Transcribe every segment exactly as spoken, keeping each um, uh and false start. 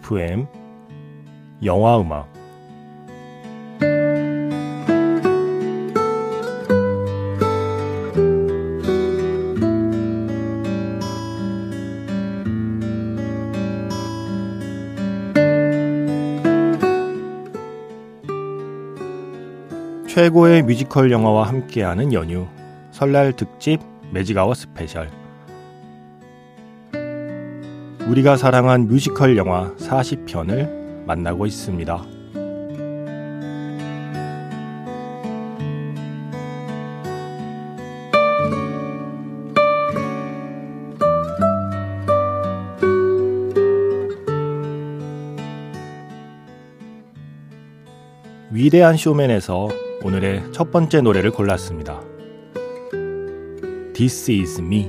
에프엠 영화음악. 최고의 뮤지컬 영화와 함께하는 연휴, 설날 특집 매직아워 스페셜. 우리가 사랑한 뮤지컬 영화 사십 편을 만나고 있습니다. 위대한 쇼맨에서 오늘의 첫 번째 노래를 골랐습니다. This is me.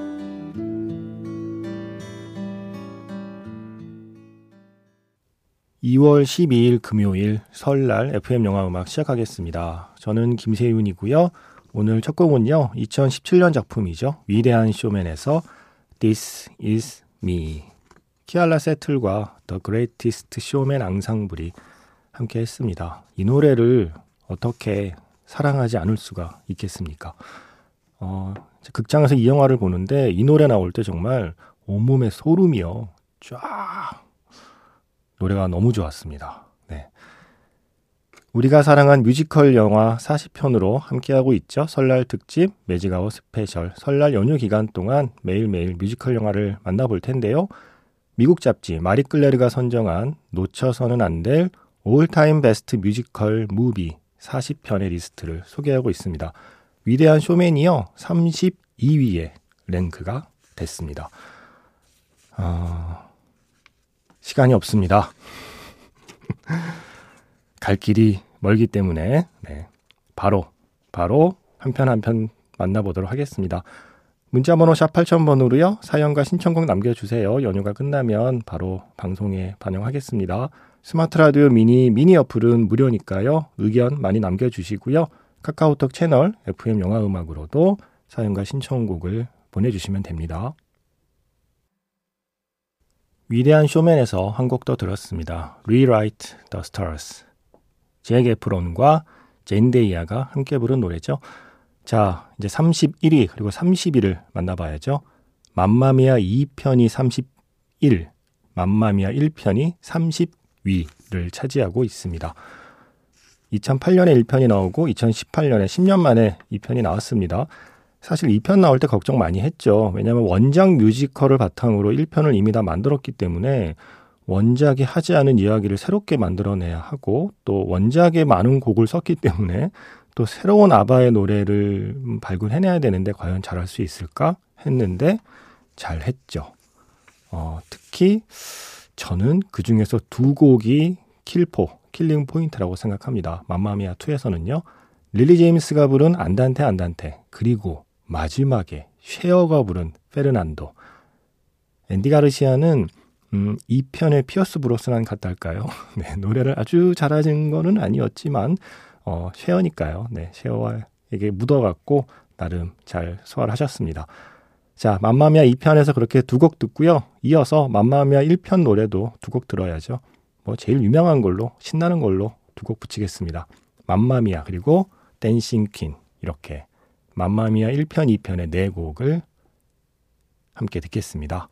이월 십이일 금요일 설날 에프엠 영화음악 시작하겠습니다. 저는 김세윤이고요. 오늘 첫 곡은요, 이천십칠 년 작품이죠. 위대한 쇼맨에서 This is me. 키알라 세틀과 The Greatest Showman 앙상블이 함께 했습니다. 이 노래를 어떻게 사랑하지 않을 수가 있겠습니까? 어, 극장에서 이 영화를 보는데 이 노래 나올 때 정말 온몸에 소름이요. 쫙. 노래가 너무 좋았습니다. 네. 우리가 사랑한 뮤지컬 영화 사십 편으로 함께하고 있죠. 설날 특집 매직아워 스페셜. 설날 연휴 기간 동안 매일매일 뮤지컬 영화를 만나볼 텐데요. 미국 잡지 마리클레르가 선정한 놓쳐서는 안 될 올타임 베스트 뮤지컬 무비 사십 편의 리스트를 소개하고 있습니다. 위대한 쇼맨이요, 삼십이 위에 랭크가 됐습니다. 어, 시간이 없습니다. 갈 길이 멀기 때문에 네, 바로 바로 한 편 한 편 만나보도록 하겠습니다. 문자번호 샵 팔천 번으로요. 사연과 신청곡 남겨주세요. 연휴가 끝나면 바로 방송에 반영하겠습니다. 스마트 라디오 미니 미니 어플은 무료니까요. 의견 많이 남겨주시고요. 카카오톡 채널 에프엠 영화음악으로도 사연과 신청곡을 보내주시면 됩니다. 위대한 쇼맨에서 한 곡 더 들었습니다. Rewrite the Stars. 잭 에프론과 젠데이아가 함께 부른 노래죠. 자, 이제 삼십일 위 그리고 삼십 위를 만나봐야죠. 맘마미아 이 편이 삼십일, 맘마미아 일 편이 삼십 위를 차지하고 있습니다. 이천팔 년에 일 편이 나오고 이천십팔 년에 십 년 만에 이 편이 나왔습니다. 사실 이 편 나올 때 걱정 많이 했죠. 왜냐하면 원작 뮤지컬을 바탕으로 일 편을 이미 다 만들었기 때문에 원작이 하지 않은 이야기를 새롭게 만들어내야 하고, 또 원작에 많은 곡을 썼기 때문에 또 새로운 아바의 노래를 발굴해내야 되는데 과연 잘할 수 있을까 했는데 잘했죠. 어, 특히 저는 그 중에서 두 곡이 킬포, 킬링 포인트라고 생각합니다. 맘마미아 이에서는요. 릴리 제임스가 부른 안단테 안단테, 그리고 마지막에 쉐어가 부른 페르난도. 앤디 가르시아는 음, 이 편의 피어스 브로스난 같달까요? 네, 노래를 아주 잘하는 거는 아니었지만 어, 쉐어니까요. 네, 쉐어에게 묻어갖고 나름 잘 소화를 하셨습니다. 자, 맘마미아 이 편에서 그렇게 두 곡 듣고요. 이어서 맘마미아 일 편 노래도 두 곡 들어야죠. 뭐 제일 유명한 걸로, 신나는 걸로 두 곡 붙이겠습니다. 맘마미아 그리고 댄싱 퀸, 이렇게 맘마미아 일 편, 이 편의 네 곡을 함께 듣겠습니다.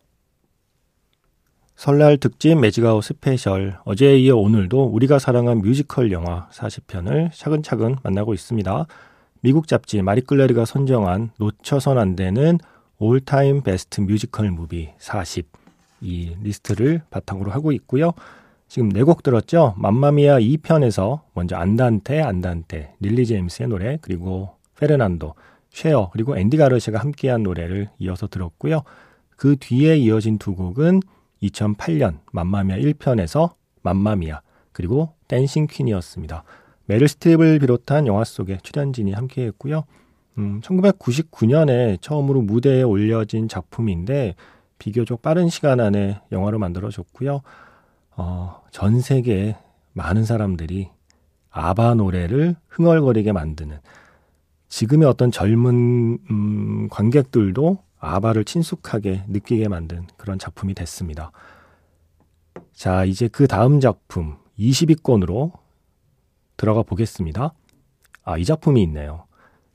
설날 특집 매직아웃 스페셜, 어제에 이어 오늘도 우리가 사랑한 뮤지컬 영화 사십 편을 차근차근 만나고 있습니다. 미국 잡지 마리클레르가 선정한 놓쳐선 안 되는 올타임 베스트 뮤지컬 무비 사십, 이 리스트를 바탕으로 하고 있고요. 지금 네 곡 들었죠? 맘마미아 이 편에서 먼저 안단테 안단테, 릴리 제임스의 노래, 그리고 페르난도, 쉐어, 그리고 앤디 가르시아가 함께한 노래를 이어서 들었고요. 그 뒤에 이어진 두 곡은 이천팔 년 맘마미아 일 편에서 맘마미아, 그리고 댄싱 퀸이었습니다. 메릴 스트립을 비롯한 영화 속의 출연진이 함께했고요. 음, 천구백구십구 년에 처음으로 무대에 올려진 작품인데 비교적 빠른 시간 안에 영화로 만들어졌고요. 어, 전 세계에 많은 사람들이 아바 노래를 흥얼거리게 만드는, 지금의 어떤 젊은 음, 관객들도 아바를 친숙하게 느끼게 만든 그런 작품이 됐습니다. 자, 이제 그 다음 작품 이십 위권으로 들어가 보겠습니다. 아, 이 작품이 있네요.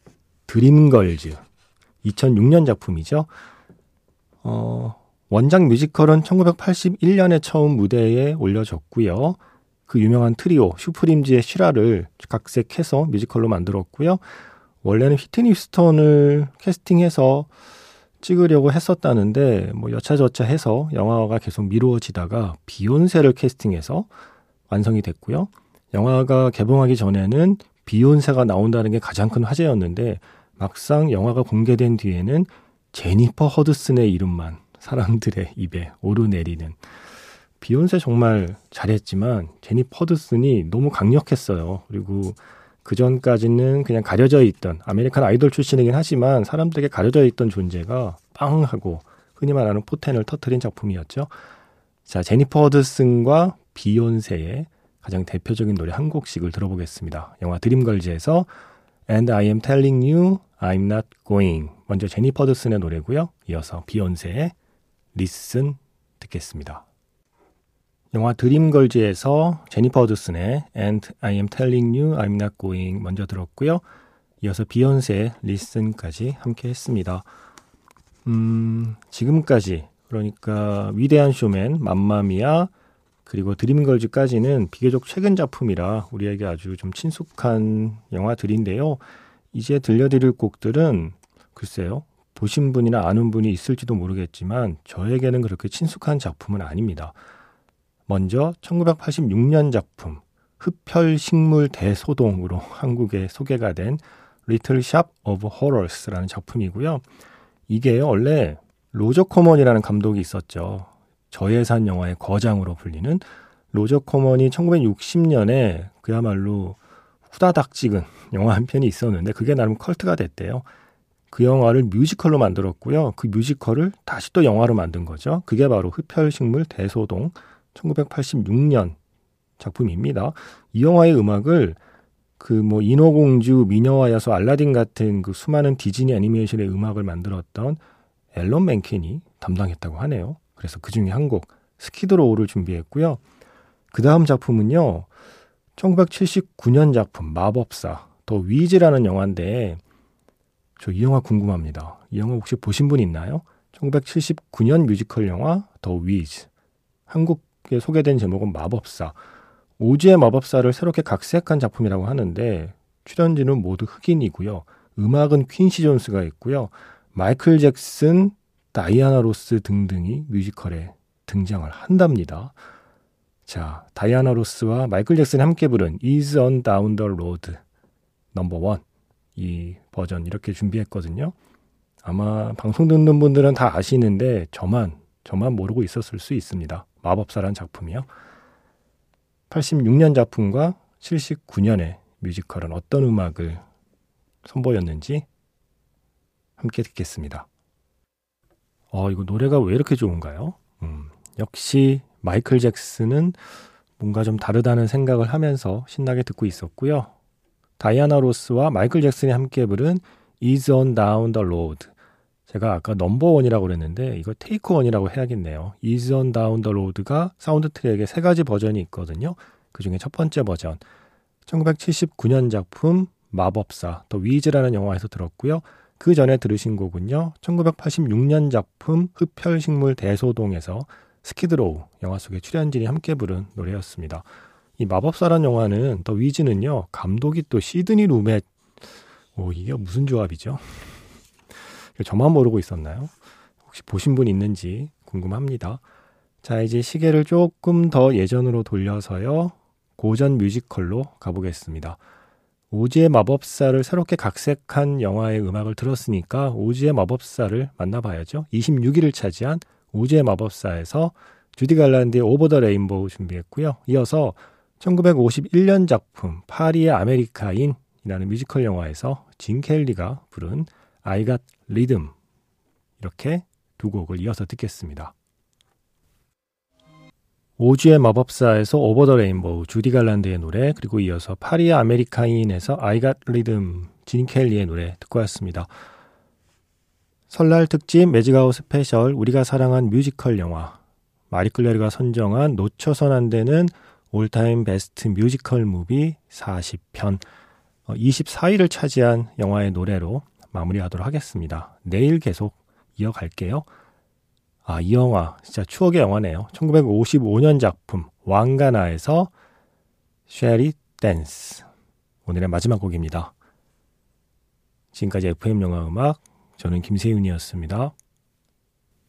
드림걸즈. 이천육 년 작품이죠. 어, 원작 뮤지컬은 천구백팔십일 년에 처음 무대에 올려졌고요. 그 유명한 트리오 슈프림즈의 실화를 각색해서 뮤지컬로 만들었고요. 원래는 휘트니 휴스턴을 캐스팅해서 찍으려고 했었다는데 뭐 여차저차 해서 영화가 계속 미루어지다가 비욘세를 캐스팅해서 완성이 됐고요. 영화가 개봉하기 전에는 비욘세가 나온다는 게 가장 큰 화제였는데 막상 영화가 공개된 뒤에는 제니퍼 허드슨의 이름만 사람들의 입에 오르내리는, 비욘세 정말 잘했지만 제니퍼 허드슨이 너무 강력했어요. 그리고 그 전까지는 그냥 가려져 있던 아메리칸 아이돌 출신이긴 하지만 사람들에게 가려져 있던 존재가 빵 하고 흔히 말하는 포텐을 터뜨린 작품이었죠. 자, 제니퍼 허드슨과 비욘세의 가장 대표적인 노래 한 곡씩을 들어보겠습니다. 영화 드림걸즈에서 And I am telling you I'm not going. 먼저 제니퍼 허드슨의 노래고요. 이어서 비욘세의 Listen 듣겠습니다. 영화 드림걸즈에서 제니퍼 허드슨의 And I am telling you I'm not going 먼저 들었고요. 이어서 비욘세의 Listen까지 함께 했습니다. 음, 지금까지 그러니까 위대한 쇼맨, 맘마미아 그리고 드림걸즈까지는 비교적 최근 작품이라 우리에게 아주 좀 친숙한 영화들인데요. 이제 들려드릴 곡들은 글쎄요. 보신 분이나 아는 분이 있을지도 모르겠지만 저에게는 그렇게 친숙한 작품은 아닙니다. 먼저 천구백팔십육 년 작품 흡혈식물 대소동으로 한국에 소개가 된 Little Shop of Horrors라는 작품이고요. 이게 원래 로저 코먼이라는 감독이 있었죠. 저예산 영화의 거장으로 불리는 로저 코먼이 천구백육십 년에 그야말로 후다닥 찍은 영화 한 편이 있었는데 그게 나름 컬트가 됐대요. 그 영화를 뮤지컬로 만들었고요. 그 뮤지컬을 다시 또 영화로 만든 거죠. 그게 바로 흡혈식물 대소동 천구백팔십육 년 작품입니다. 이 영화의 음악을 그 뭐 인어공주, 미녀와 야수, 알라딘 같은 그 수많은 디즈니 애니메이션의 음악을 만들었던 앨런 맨켄이 담당했다고 하네요. 그래서 그 중에 한 곡 스키드로우를 준비했고요. 그 다음 작품은요. 천구백칠십구 년 작품 마법사 더 위즈라는 영화인데 저 이 영화 궁금합니다. 이 영화 혹시 보신 분 있나요? 천구백칠십구 년 뮤지컬 영화 더 위즈. 한국에 소개된 제목은 마법사. 오즈의 마법사를 새롭게 각색한 작품이라고 하는데 출연진은 모두 흑인이고요. 음악은 퀸시 존스가 있고요. 마이클 잭슨, 다이아나 로스 등등이 뮤지컬에 등장을 한답니다. 자, 다이아나 로스와 마이클 잭슨이 함께 부른 Ease on Down the Road 넘버 원 이 버전 이렇게 준비했거든요. 아마 방송 듣는 분들은 다 아시는데 저만 저만 모르고 있었을 수 있습니다. 마법사란 작품이요. 팔십육 년 작품과 칠십구 년의 뮤지컬은 어떤 음악을 선보였는지 함께 듣겠습니다. 어, 이거 노래가 왜 이렇게 좋은가요? 음, 역시 마이클 잭슨은 뭔가 좀 다르다는 생각을 하면서 신나게 듣고 있었고요. 다이아나 로스와 마이클 잭슨이 함께 부른 Ease on Down the Road. 제가 아까 넘버원이라고 그랬는데 이거 테이크 원이라고 해야겠네요. Ease on Down the Road가 사운드 트랙에 세 가지 버전이 있거든요. 그중에 첫 번째 버전 천구백칠십구 년 작품 마법사 더 위즈라는 영화에서 들었고요. 그 전에 들으신 곡은요. 천구백팔십육 년 작품 흡혈식물 대소동에서 스키드로우 영화 속의 출연진이 함께 부른 노래였습니다. 이 마법사란 영화는 더 위즈는요. 감독이 또 시드니 루멧. 오, 이게 무슨 조합이죠? 저만 모르고 있었나요? 혹시 보신 분 있는지 궁금합니다. 자, 이제 시계를 조금 더 예전으로 돌려서요. 고전 뮤지컬로 가보겠습니다. 오즈의 마법사를 새롭게 각색한 영화의 음악을 들었으니까 오즈의 마법사를 만나봐야죠. 이십육 위를 차지한 오즈의 마법사에서 주디 갈란드의 오버 더 레인보우 준비했고요. 이어서 천구백오십일 년 작품 파리의 아메리카인이라는 뮤지컬 영화에서 진 켈리가 부른 I got rhythm 이렇게 두 곡을 이어서 듣겠습니다. 오즈의 마법사에서 오버 더 레인보우 주디 갈란드의 노래 그리고 이어서 파리의 아메리카인에서 I got rhythm 진 켈리의 노래 듣고 왔습니다. 설날 특집 매직아웃 스페셜 우리가 사랑한 뮤지컬 영화 마리 클레르가 선정한 놓쳐선 안 되는 올타임 베스트 뮤지컬 무비 사십 편 이십사 위를 차지한 영화의 노래로 마무리하도록 하겠습니다. 내일 계속 이어갈게요. 아, 이 영화 진짜 추억의 영화네요. 천구백오십오 년 작품 왕가나에서 쉐리 댄스, 오늘의 마지막 곡입니다. 지금까지 에프엠 영화 음악, 저는 김세윤이었습니다.